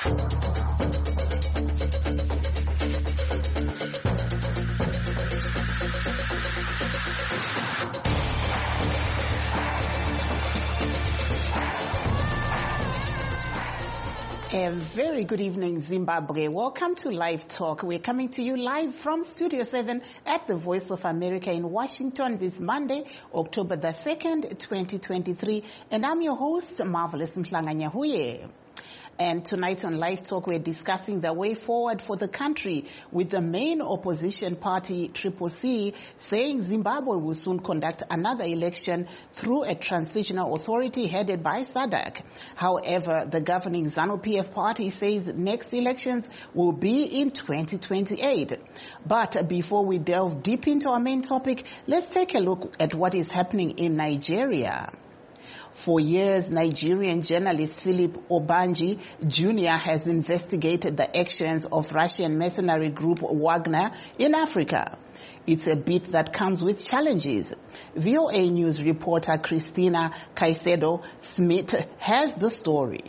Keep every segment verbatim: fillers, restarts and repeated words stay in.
A very good evening, Zimbabwe. Welcome to Live Talk. We're coming to you live from Studio seven at the Voice of America in Washington this Monday, October the second, twenty twenty-three. And I'm your host, Marvelous Mhlanganyahuye. And tonight on Live Talk, we're discussing the way forward for the country with the main opposition party, Triple C, saying Zimbabwe will soon conduct another election through a transitional authority headed by S A D C. However, the governing ZANU-P F party says next elections will be in twenty twenty-eight. But before we delve deep into our main topic, let's take a look at what is happening in Nigeria. For years, Nigerian journalist Philip Obanji Junior has investigated the actions of Russian mercenary group Wagner in Africa. It's a bit that comes with challenges. V O A News reporter Christina Caicedo Smith has the story.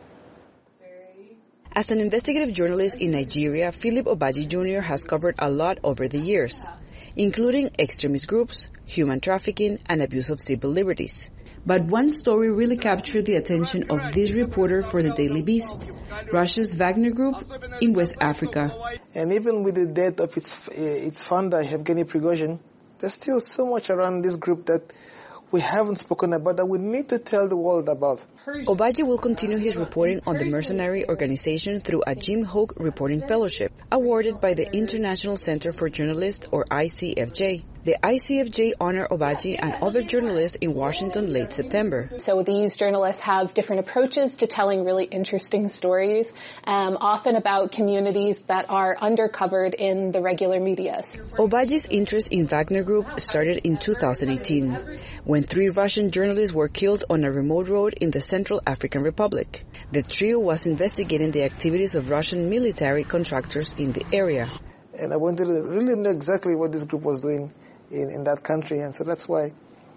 As an investigative journalist in Nigeria, Philip Obanji Junior has covered a lot over the years, including extremist groups, human trafficking, and abuse of civil liberties. But one story really captured the attention of this reporter for the Daily Beast, Russia's Wagner Group in West Africa. And even with the death of its uh, its founder, Yevgeny Prigozhin, there's still so much around this group that we haven't spoken about that we need to tell the world about. Obanji will continue his reporting on the mercenary organization through a Jim Hoke Reporting Fellowship, awarded by the International Center for Journalists, or I C F J. The I C F J honored Obanji and other journalists in Washington late September. So these journalists have different approaches to telling really interesting stories, um, often about communities that are undercovered in the regular media. Obanji's interest in Wagner Group started in two thousand eighteen, when three Russian journalists were killed on a remote road in the Central African Republic. The trio was investigating the activities of Russian military contractors in the area. And I wanted to really know exactly what this group was doing in, in that country, and so that's why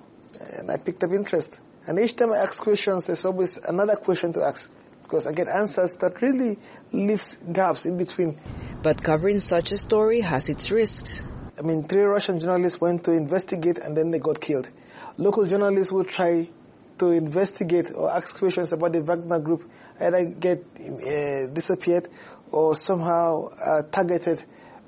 and I picked up interest. And each time I ask questions, there's always another question to ask, because I get answers that really leaves gaps in between. But covering such a story has its risks. I mean, three Russian journalists went to investigate and then they got killed. Local journalists will try to investigate or ask questions about the Wagner Group, either get uh, disappeared or somehow uh, targeted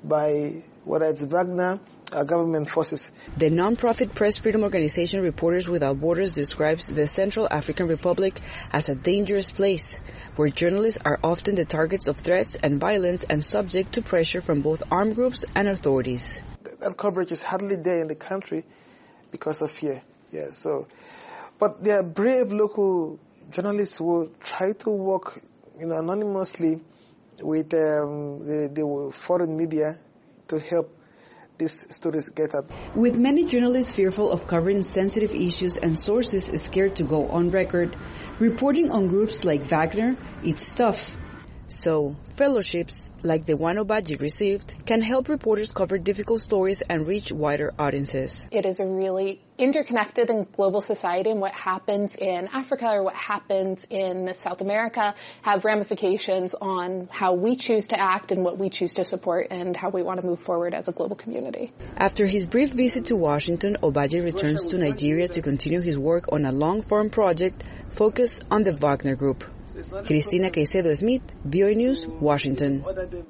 by whether it's Wagner or government forces. The non-profit press freedom organization Reporters Without Borders describes the Central African Republic as a dangerous place, where journalists are often the targets of threats and violence and subject to pressure from both armed groups and authorities. That coverage is hardly there in the country because of fear. Yeah, so, but there are brave local journalists who will try to work, you know, anonymously with um, the, the foreign media to help these stories get out. With many journalists fearful of covering sensitive issues and sources scared to go on record, reporting on groups like Wagner, it's tough. So, fellowships, like the one Obanji received, can help reporters cover difficult stories and reach wider audiences. It is a really interconnected and global society, and what happens in Africa or what happens in South America have ramifications on how we choose to act and what we choose to support and how we want to move forward as a global community. After his brief visit to Washington, Obanji returns to Nigeria to continue his work on a long-form project focused on the Wagner Group. Christina Caicedo Smith, V O A News, Washington.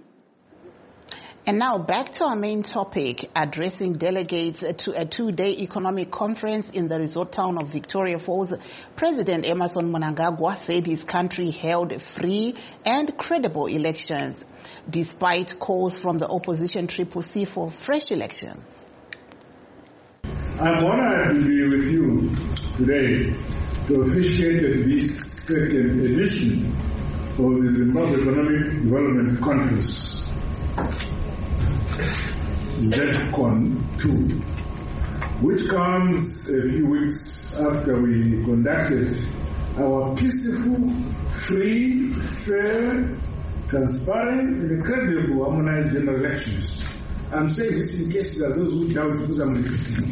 And now back to our main topic, addressing delegates to a two-day economic conference in the resort town of Victoria Falls. President Emmerson Mnangagwa said his country held free and credible elections, despite calls from the opposition Triple C for fresh elections. I'm honored to be with you today to officiate this second edition of the Zimbabwe Economic Development Conference, ZECON two, which comes a few weeks after we conducted our peaceful, free, fair, transparent, and credible harmonized general elections. I'm saying this in case there are those who doubt because I'm repeating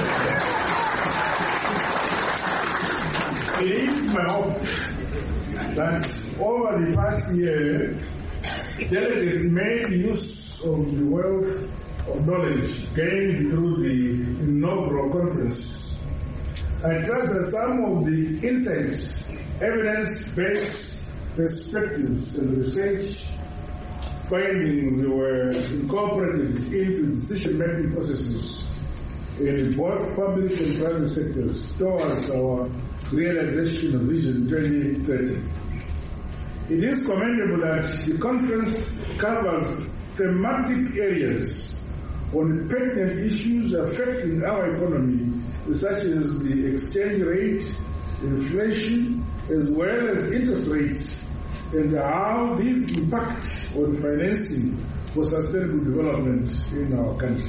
it. It is my hope that over the past year, delegates made use of the wealth of knowledge gained through the inaugural conference. I trust that some of the insights, evidence-based perspectives, and research findings were incorporated into decision-making processes in both public and private sectors towards our realization of Vision twenty thirty. It is commendable that the conference covers thematic areas on pertinent issues affecting our economy, such as the exchange rate, inflation, as well as interest rates, and how these impact on financing for sustainable development in our country.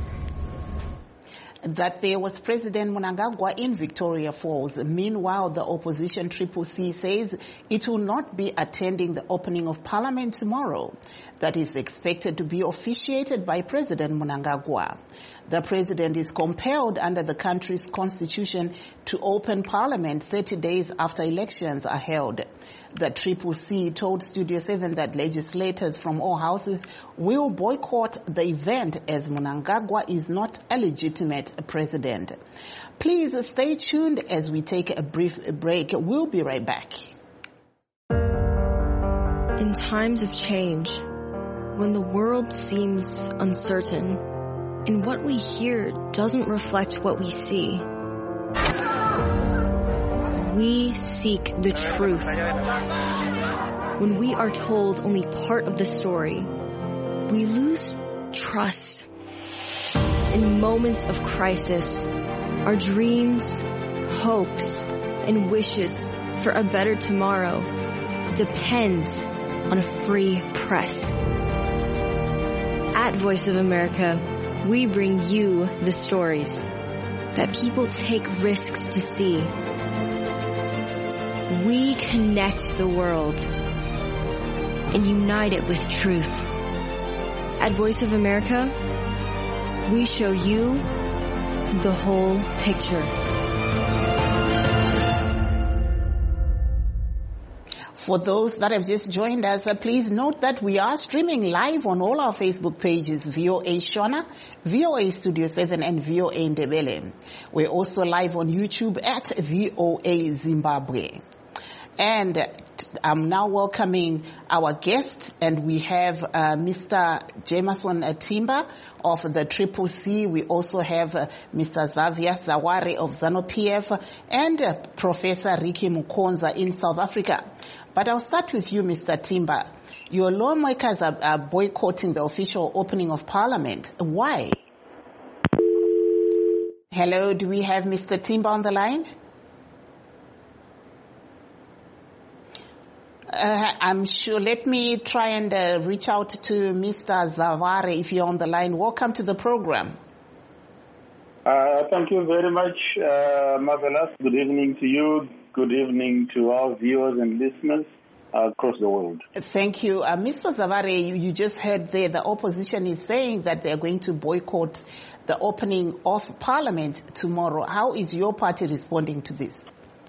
That there was President Mnangagwa in Victoria Falls. Meanwhile, the opposition Triple C says it will not be attending the opening of Parliament tomorrow. That is expected to be officiated by President Mnangagwa. The president is compelled under the country's constitution to open Parliament thirty days after elections are held. The Triple C told Studio seven that legislators from all houses will boycott the event as Mnangagwa is not a legitimate president. Please stay tuned as we take a brief break. We'll be right back. In times of change, when the world seems uncertain and what we hear doesn't reflect what we see, we seek the truth. When we are told only part of the story, we lose trust. In moments of crisis, our dreams, hopes, and wishes for a better tomorrow depend on a free press. At Voice of America, we bring you the stories that people take risks to see. We connect the world and unite it with truth. At Voice of America, we show you the whole picture. For those that have just joined us, uh, please note that we are streaming live on all our Facebook pages, V O A Shona, V O A Studio seven, and V O A Ndebele. We're also live on YouTube at V O A Zimbabwe. And I'm now welcoming our guest, and we have uh, Mister Jameson Timba of the Triple C. We also have uh, Mister Xavier Zaware of ZANU-P F and uh, Professor Ricky Mukonza in South Africa. But I'll start with you, Mister Timba. Your lawmakers are, are boycotting the official opening of Parliament. Why? Hello, do we have Mister Timba on the line? Uh, I'm sure. Let me try and uh, reach out to Mister Zavare if you're on the line. Welcome to the program. Uh, thank you very much, uh, Marvelous. Good evening to you. Good evening to our viewers and listeners uh, across the world. Thank you. Uh, Mister Zavare, you, you just heard there the opposition is saying that they're going to boycott the opening of Parliament tomorrow. How is your party responding to this?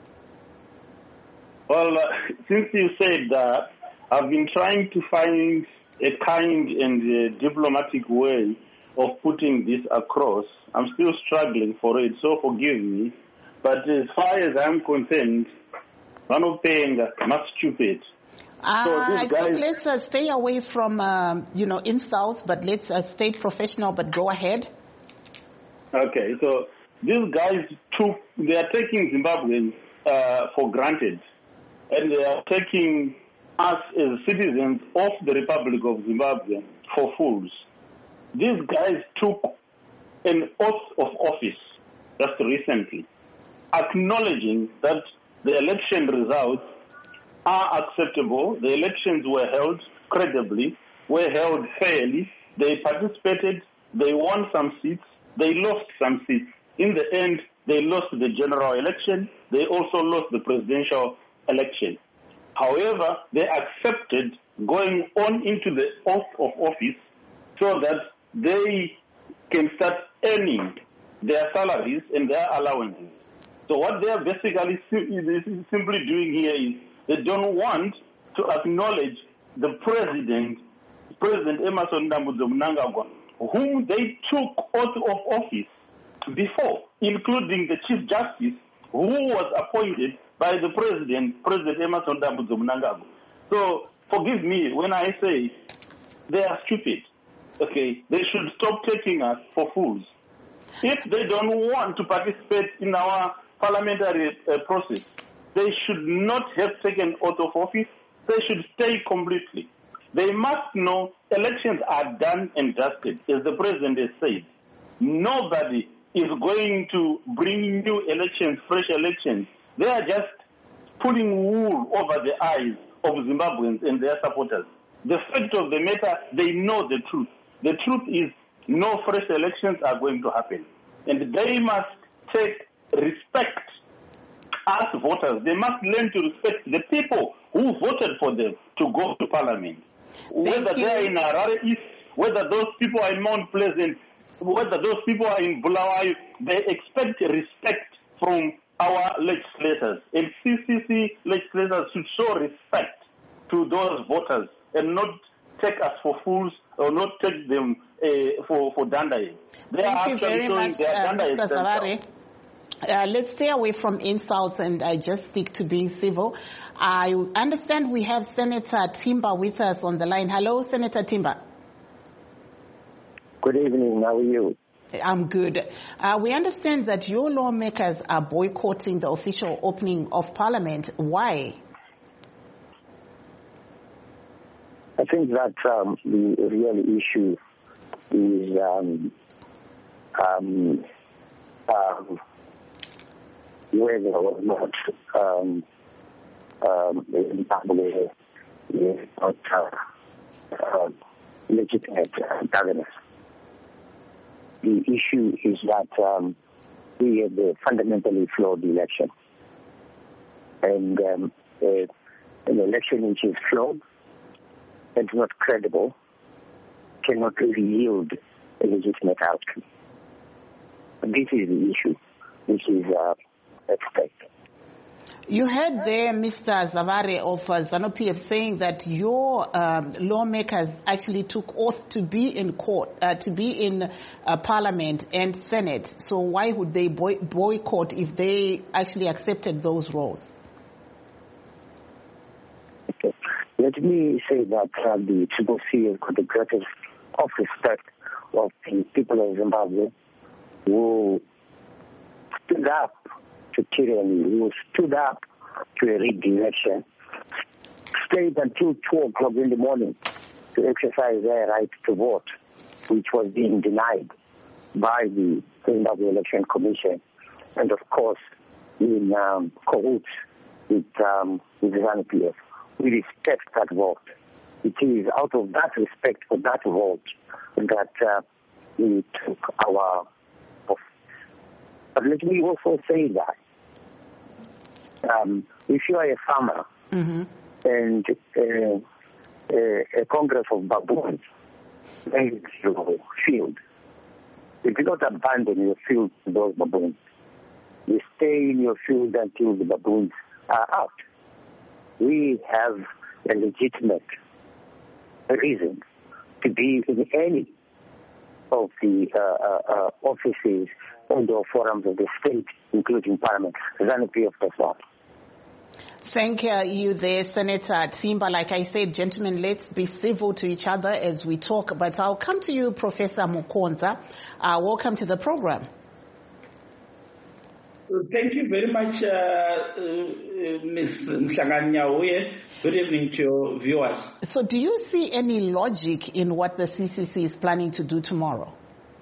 Well, uh, since you said that, I've been trying to find a kind and uh, diplomatic way of putting this across. I'm still struggling for it, so forgive me. But as far as I'm concerned, one of things not stupid. Uh, so I guys, think let's uh, stay away from, um, you know, insults, but let's uh, stay professional, but go ahead. Okay, so these guys took, they are taking Zimbabweans uh, for granted. And they are taking us as citizens of the Republic of Zimbabwe for fools. These guys took an oath of office just recently, acknowledging that the election results are acceptable. The elections were held credibly, were held fairly. They participated. They won some seats. They lost some seats. In the end, they lost the general election. They also lost the presidential election. However, they accepted going on into the oath of office so that they can start earning their salaries and their allowances. So what they are basically simply doing here is They don't want to acknowledge the president, President Emmerson Dambudzo Mnangagwa, whom they took oath of office before, including the Chief Justice, who was appointed by the President, President Emmerson Dambudzo Mnangagwa. So forgive me when I say they are stupid. Okay, they should stop taking us for fools. If they don't want to participate in our parliamentary uh, process, they should not have taken oath of office. They should stay completely. They must know elections are done and dusted, as the president has said. Nobody is going to bring new elections, fresh elections. They are just putting wool over the eyes of Zimbabweans and their supporters. The fact of the matter, they know the truth. The truth is no fresh elections are going to happen. And they must take respect as voters. They must learn to respect the people who voted for them to go to parliament. Thank whether you. They are in Harare East, whether those people are in Mount Pleasant, whether those people are in Bulawayo, they expect respect from our legislators. And C C C legislators should show respect to those voters and not take us for fools or not take them uh, for, for dandai. They Thank are you very much, uh, Mister Zavare. Uh, let's stay away from insults and uh, just stick to being civil. I understand we have Senator Timba with us on the line. Hello, Senator Timba. Good evening. How are you? I'm good. Uh, we understand that your lawmakers are boycotting the official opening of Parliament. Why? I think that um, the real issue is um, um, um, whether or not um, um, Zimbabwe is not uh, uh, legitimate uh, governance. The issue is that um, we had a fundamentally flawed election. And um, a, an election which is flawed and not credible cannot really yield a legitimate outcome. This is the issue which is uh, at stake. You heard there Mister Zavare of uh, ZANU-P F saying that your um, lawmakers actually took oath to be in court, uh, to be in uh, Parliament and Senate. So why would they boy- boycott if they actually accepted those roles? Okay. Let me say that uh, the Triple C has got the greatest of respect of the people of Zimbabwe who stood up to tyranny, who stood up to a rigged election, stayed until two o'clock in the morning to exercise their right to vote, which was being denied by the Zimbabwe Election Commission, and of course in um, cahoots with, um, with the ZANU-P F. We respect that vote. It is out of that respect for that vote that uh, we took our oath. But let me also say that um, if you are a farmer mm-hmm. and uh, uh, a congress of baboons in your field, you do not abandon your field to those baboons. You stay in your field until the baboons are out. We have a legitimate reason to be in any of the uh, uh, uh, offices and or forums of the state, including Parliament. ZANU-P F does not. Thank uh, you there, Senator Timba. Like I said, gentlemen, let's be civil to each other as we talk. But I'll come to you, Professor Mukonza. Uh, welcome to the program. Thank you very much, uh, uh, Miz Mhlanganyauye. Good evening to your viewers. So do you see any logic in what the C C C is planning to do tomorrow?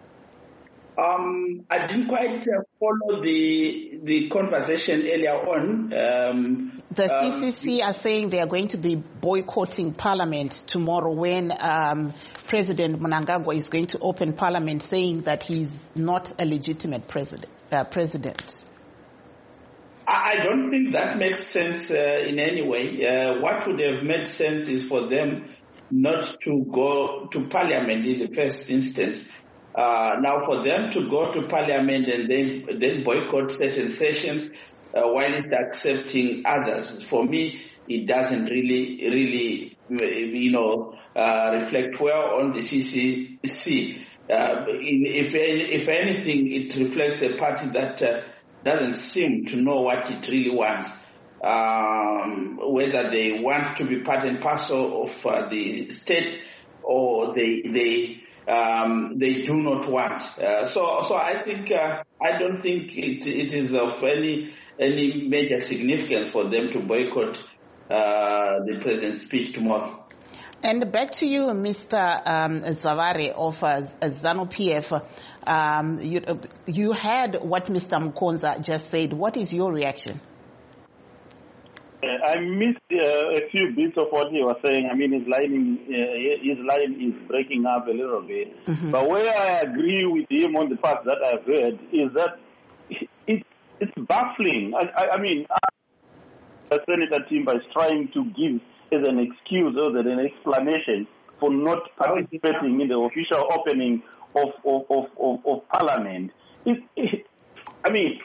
Um, I didn't quite uh, follow the the conversation earlier on. Um, the um, C C C are saying they are going to be boycotting Parliament tomorrow when um, President Mnangagwa is going to open Parliament, saying that he's not a legitimate president. Uh, president. I don't think that makes sense uh, in any way. Uh, what would have made sense is for them not to go to Parliament in the first instance. Uh, now, for them to go to Parliament and then, then boycott certain sessions uh, while it's accepting others, for me, it doesn't really, really, you know, uh, reflect well on the C C C. Uh, in, if, if anything, it reflects a party that uh, doesn't seem to know what it really wants. Um, whether they want to be part and parcel of uh, the state, or they they um, they do not want. Uh, so so I think uh, I don't think it it is of any any major significance for them to boycott uh, the president's speech tomorrow. And back to you, Mister Um, Zavare of uh, ZANU-P F. Um, you, uh, you heard what Mister Mukonza just said. What is your reaction? Uh, I missed uh, a few bits of what he was saying. I mean, his line, uh, his line is breaking up a little bit. Mm-hmm. But where I agree with him on the part that I've heard is that it, it's baffling. I, I, I mean, uh, Senator Timber is trying to give as an excuse or as an explanation for not participating in the official opening of of, of, of, of Parliament. It, it, I mean,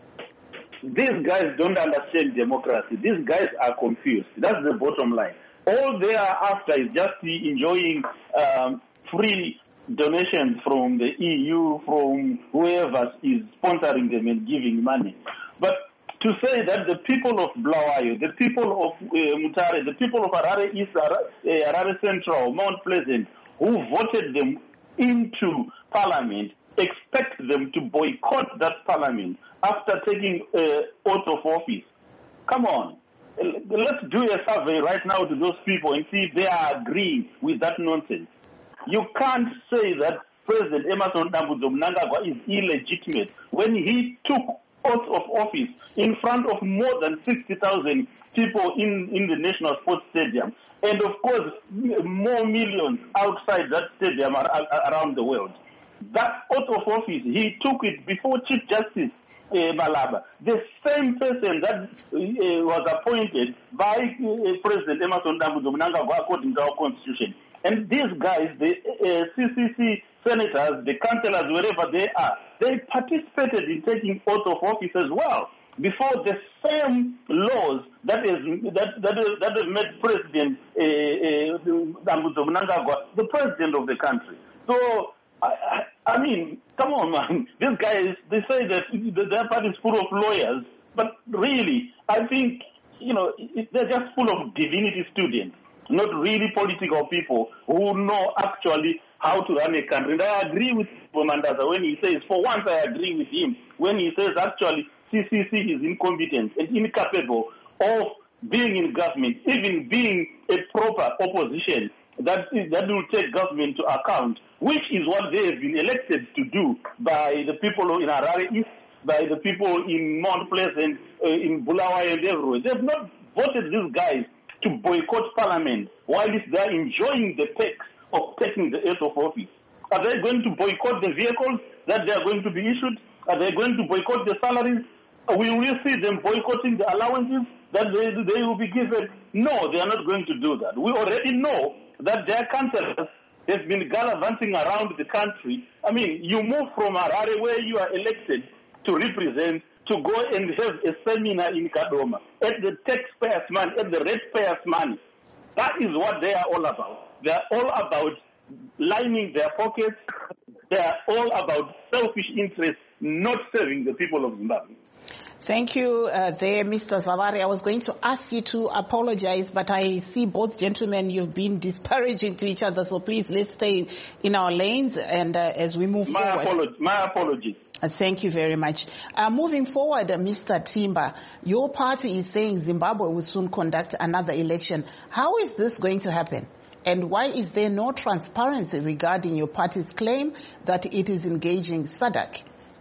these guys don't understand democracy. These guys are confused. That's the bottom line. All they are after is just enjoying um, free donations from the E U, from whoever is sponsoring them and giving money. But to say that the people of Bulawayo, the people of uh, Mutare, the people of Harare East, Harare Central, Mount Pleasant, who voted them into Parliament, expect them to boycott that Parliament after taking uh, oath of office. Come on. Let's do a survey right now to those people and see if they are agreeing with that nonsense. You can't say that President Emmerson Dambudzo Mnangagwa is illegitimate when he took oath of office in front of more than sixty thousand people in, in the National Sports Stadium, and of course more millions outside that stadium are, are, around the world. That oath of office, he took it before Chief Justice uh, Malaba, the same person that uh, was appointed by uh, President Emmerson Dambudzo Mnangagwa according to our constitution. And these guys, the uh, C C C senators, the councillors, wherever they are, they participated in taking oath of office as well before the same laws that is that that is, that has made President Dambudzo uh, uh, Mnangagwa the president of the country. So I, I, I mean, come on, man. These guys, they say that their party is full of lawyers, but really, I think you know they're just full of divinity students, not really political people who know actually how to run a country. And I agree with Mandaza when he says, for once I agree with him, when he says actually C C C is incompetent and incapable of being in government, even being a proper opposition that is, that will take government to account, which is what they have been elected to do by the people in Harare East, by the people in Mount Pleasant, uh, in Bulawayo and everywhere. They have not voted these guys to boycott Parliament while they're enjoying the perks of taking the oath of office. Are they going to boycott the vehicles that they are going to be issued? Are they going to boycott the salaries? Will we see them boycotting the allowances that they, they will be given? No, they are not going to do that. We already know that their councillors have been gallivanting around the country. I mean, you move from Harare, where you are elected to represent, to go and have a seminar in Kadoma at the taxpayers' money, at the ratepayers' money. That is what they are all about. They are all about lining their pockets. They are all about selfish interests, not serving the people of Zimbabwe. Thank you uh, there, Mister Zavare. I was going to ask you to apologize, but I see both gentlemen, you've been disparaging to each other, so please let's stay in our lanes and uh, as we move my forward. Apology, my apologies. Uh, thank you very much. Uh, moving forward, uh, Mister Timber, your party is saying Zimbabwe will soon conduct another election. How is this going to happen? And why is there no transparency regarding your party's claim that it is engaging SADC?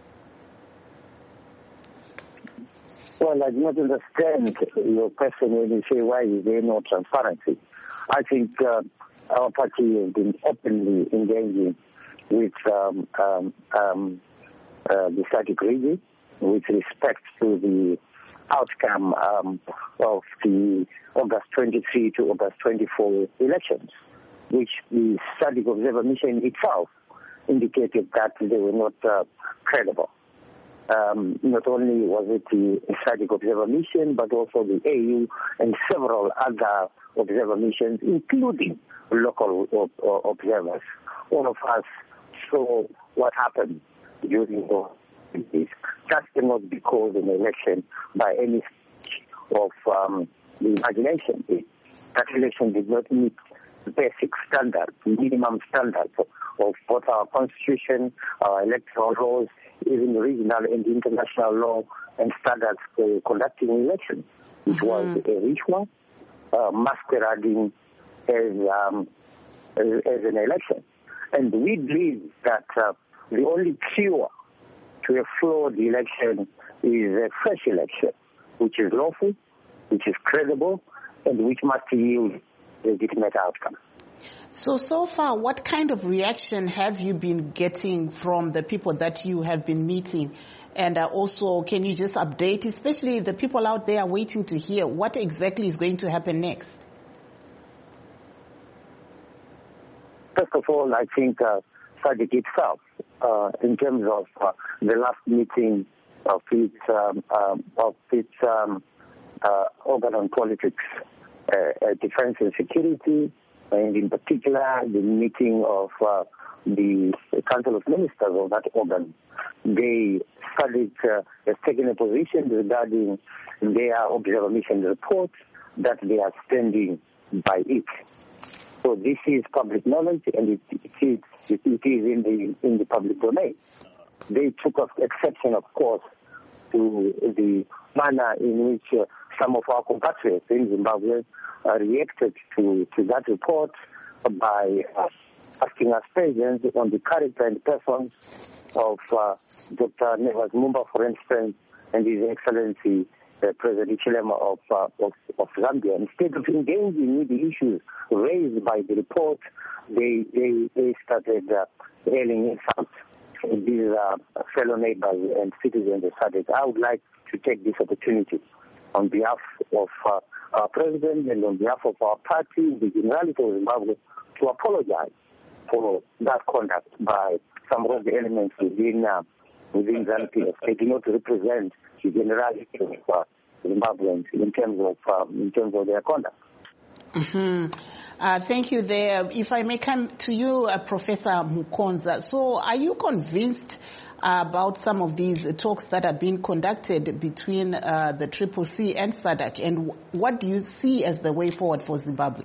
Well, I do not understand your question when you say why is there no transparency. I think uh, our party has been openly engaging with um, um, um, uh, the SADC region with respect to the outcome um, of the August twenty-third to August twenty-fourth elections, which the SADC Observer Mission itself indicated that they were not uh, credible. Um, not only was it the SADC observer mission, but also the A U and several other observer missions, including local ob- observers. All of us saw what happened during those. That cannot be called an election by any of um, the imagination. It, that election did not meet the basic standards, minimum standards of, of both our constitution, our electoral laws, even regional and international law and standards for conducting elections. It mm-hmm. was a ritual uh, masquerading as, um, as, as an election. And we believe that uh, the only cure to a flawed election is a fresh election, which is lawful, which is credible, and which must yield a legitimate outcome. So, so far, what kind of reaction have you been getting from the people that you have been meeting? And uh, also, can you just update, especially the people out there waiting to hear what exactly is going to happen next? First of all, I think uh, SADC itself, uh, in terms of uh, the last meeting of its, um, um, of its um, uh, organ on politics, uh, uh, defense and security, and in particular the meeting of uh, the Council of Ministers of that organ, they SADC uh, has taken a position regarding their observer mission report that they are standing by it. So this is public knowledge, and it, it is it is in the in the public domain. They took exception, of course, to the manner in which uh, some of our compatriots in Zimbabwe uh, reacted to, to that report by uh, asking us questions on the character and persons of uh, Doctor Nevers Mumba, for instance, and His Excellency uh, President Chilema of, uh, of of Zambia. Instead of engaging with the issues raised by the report, they they, they started uh, hailing insults. These are uh, fellow neighbors and citizens of SADC. I would like to take this opportunity on behalf of uh, our president and on behalf of our party, the Generality of Zimbabwe, to apologize for that conduct by some of the elements within uh, within ZANU-P F. They do not represent the generality of uh, Zimbabweans in terms of uh, in terms of their conduct. Mm-hmm. Uh, thank you there. If I may come to you, uh, Professor Mukonza. So are you convinced uh, about some of these talks that are being conducted between uh, the Triple C and SADC, and what do you see as the way forward for Zimbabwe?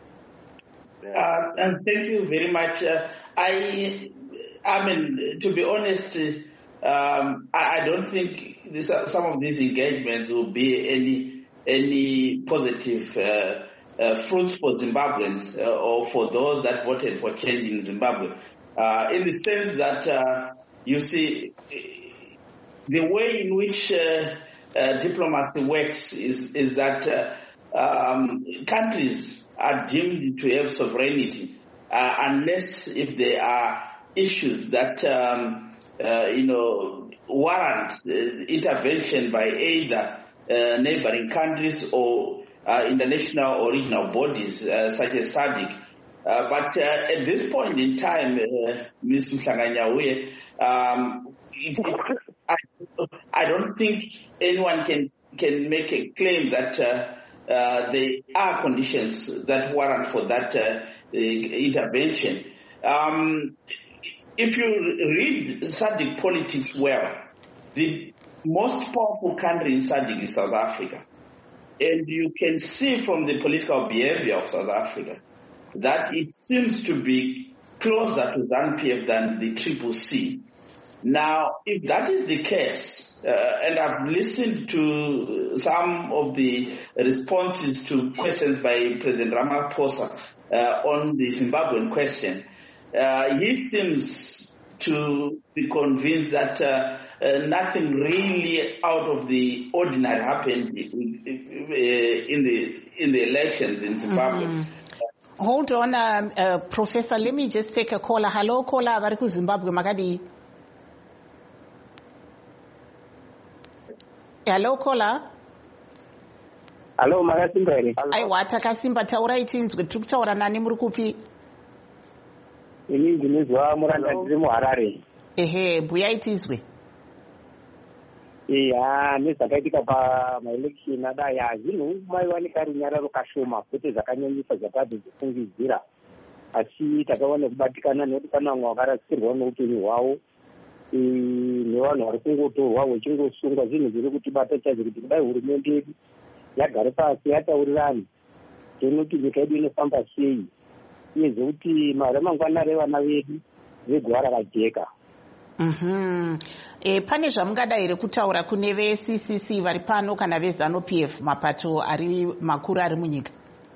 Uh, and thank you very much. Uh, I, I mean, to be honest, um, I, I don't think this, some of these engagements will be any any positive uh, uh, fruits for Zimbabweans uh, or for those that voted for change in Zimbabwe. Uh, in the sense that uh, you see, the way in which uh, uh, diplomacy works is is that uh, um, countries are deemed to have sovereignty uh, unless if there are issues that um, uh, you know warrant uh, intervention by either uh, neighboring countries or uh, international or regional bodies uh, such as SADC. Uh, but uh, at this point in time, uh, Miz Mhlanganyauye, um, it, it, I, I don't think anyone can can make a claim that uh, uh, there are conditions that warrant for that uh, intervention. Um, if you read SADC politics well, the most powerful country in SADC is South Africa. And you can see from the political behavior of South Africa that it seems to be closer to ZANU-P F than the Triple C. Now, if that is the case, uh, and I've listened to some of the responses to questions by President Ramaphosa uh, on the Zimbabwean question, uh, he seems to be convinced that uh, uh, nothing really out of the ordinary happened in, in the in the elections in Zimbabwe. Mm-hmm. Hold on, um, uh, Professor. Let me just take a caller. Hello, caller. Variku Zimbabwe, Magadi. Hello, caller. Hello, Magasimbari. Aiwa, takasimba taura itinzwe tukutaura nani muri kupi? Ini ndinizwa Muranda ndiri muHarare. Ehe, buya itizwe. ya nezvakaitika pamaelection adai hazvinhu maiwanika runyararo kashoma kwete zvakanyanyisa zvatadzi kufungidzira, asi takawana kubatikana nekuti pana vamwe vakarasikirwa neupenyu hwavo nevanhu vari kungotorwa vachingosungwa. zvinhu zviri kutibata chaizvo kuti kudai hurumende yedu yagare pasi yataurirani tonoti nyika yedu inofamba sei, uyezve kuti ramangwana revana vedu veguva rakajeka. Mm-hmm. E, pane zvamungadai here kutaura kune ve-C C C vari pano kana ve-ZANU P F, mapato ari makuru ari munyika?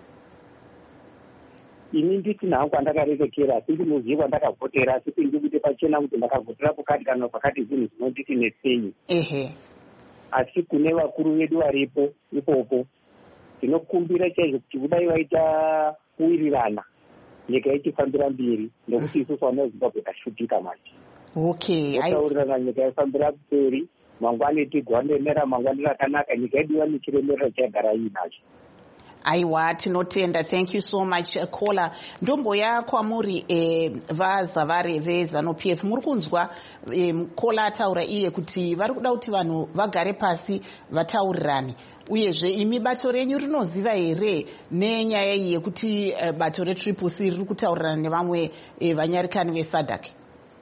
ini nditi nhangu kwandakarekekera, asi ndinoziva kwandakavhotera, asi kuti ndikuti pachena kuti ndakavhotera pakati kana pakati zvinhu zvinonditi nesenyi. Ehe. Asi kune vakuru vedu varipo ipopo tinokumbira chaizvo kuti kudai vaita kuwirirana nyika ichifambira mberi, nekuti isusu vana vezimbabwe tashutika manje. Okay. Taurirana nyika ifambira mberi, mangwani tigwandemera mangwani rakanaka, nyika yedu yanichiremerera chagara inacho. Aiwa, tinotenda. Thank you so much, Kola. Ndomboya kwamuri eh, vaZavari ve-ZANU P F. Muri kunzwa eh, Kola ataura iye kuti vari kuda kuti vanhu vagare pasi vataurirane. Uyezve imi bato renyu rinoziva here nenyaya iyi yekuti eh, bato re-Triple C riri kutaurirana nevamwe eh, vanyarikani ve-SADC?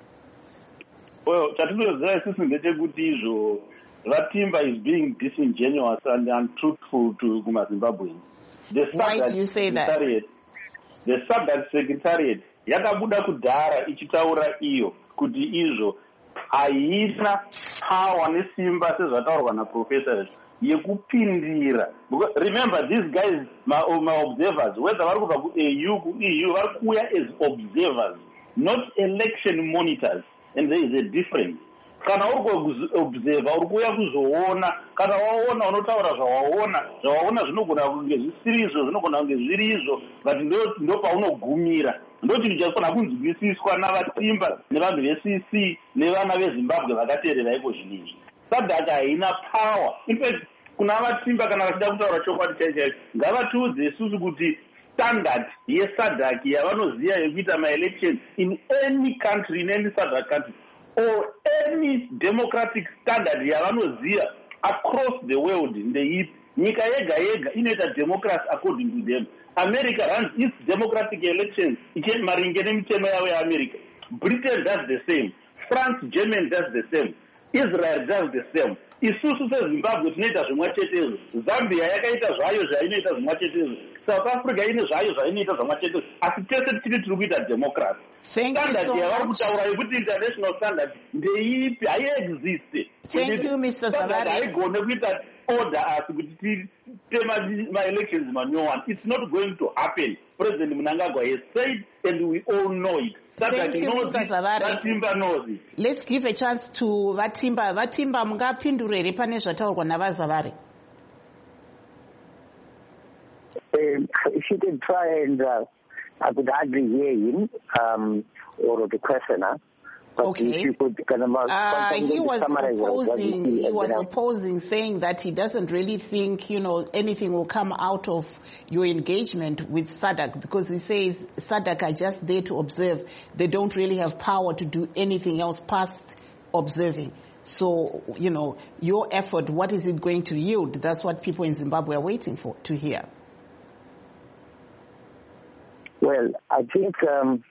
Well, chatinoziva isusu ndechekuti izvo Vatimba is being disingenuous and untruthful to kumaZimbabweans. The Why do you say that? The SADC Secretariat yakabuda kudhara ichitaura iyo kuti izvo haina power nesimba sezvataurwa naprofessor yekupindira. Remember, these guys, my, my observers, whether vari kubva ku-A U ku-E U, vari kuuya as observers, not election monitors, and there is a difference. Kana uri kuobserva uri kuuya kuzoona, kana waona unotaura zvawaona, zvawaona zvinogona kunge zvisiriizvo, zvinogona kunge zviri izvo, but ndo paunogumira. Ndoti ndichafana kunzwisiswa navatimba nevanhu ve-C C nevana veZimbabwe vakateerera iko zvinizvi. SADC haina power. In fact, kuna vatimba kana vachida kutaura chokwadi chaicho ngavatiudze isusu kuti standard yeSADC yavanoziva yekuita ma-election in any country, in any SADC country, or any democratic standard yavanoziva across the world, ndeipi. Nyika yega yega inoita democracy according to them. America runs its democratic elections maringe nemitemo yavo yeAmerica. Britain does the same. France, Germany does the same. Israel does the same. Isusu seZimbabwe tinoita zvimwe chetezvo. Zambia yakaita zvayo zvainoita zvimwe chetezvo. South Africa ine zvayo zvainoita zvimwe chetezvo. Asi tese tiri tiri kuita democracy. Standard yavari kutaura yekuti international standard ndeipi? Haiexist. Thank you, Mister Zavari. Haigone kuita order asi kuti tiite ma-elections manyowan. It's not going to happen. President Mnangagwa has said, and we all know it. Thank you, Mister Zavari. Vatimba knows it. Let's give a chance to Vatimba. Vatimba, mungapindura here pane zvataurwa navaZavari? Um, if you can try and uh, I could hardly hear him um, or the questioner. Okay. If you could kind of, uh, he was opposing. He, he was opposing, saying that he doesn't really think, you know, anything will come out of your engagement with SADC, because he says SADC are just there to observe. They don't really have power to do anything else past observing. So, you know, your effort, what is it going to yield? That's what people in Zimbabwe are waiting for to hear. Well, I think. Um,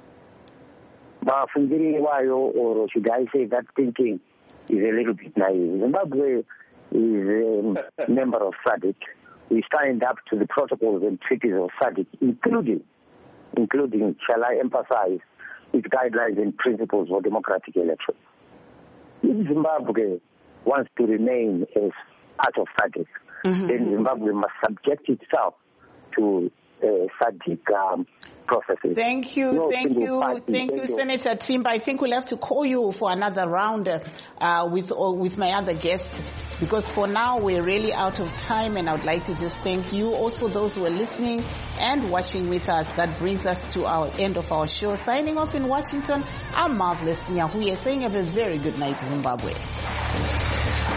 or should I say that thinking is a little bit naive. Zimbabwe is a member of SADC. We signed up to the protocols and treaties of SADC, including, including, shall I emphasize, its guidelines and principles for democratic elections. If Zimbabwe wants to remain as part of SADC, mm-hmm. then Zimbabwe must subject itself to uh, SADC um, processes. Thank you, no thank you, party, thank you, Senator Timba. I think we'll have to call you for another round uh, with uh, with my other guests, because for now we're really out of time, and I would like to just thank you, also those who are listening and watching with us. That brings us to our end of our show. Signing off in Washington, I'm Marvelous Nyahuye, saying have a very good night, Zimbabwe.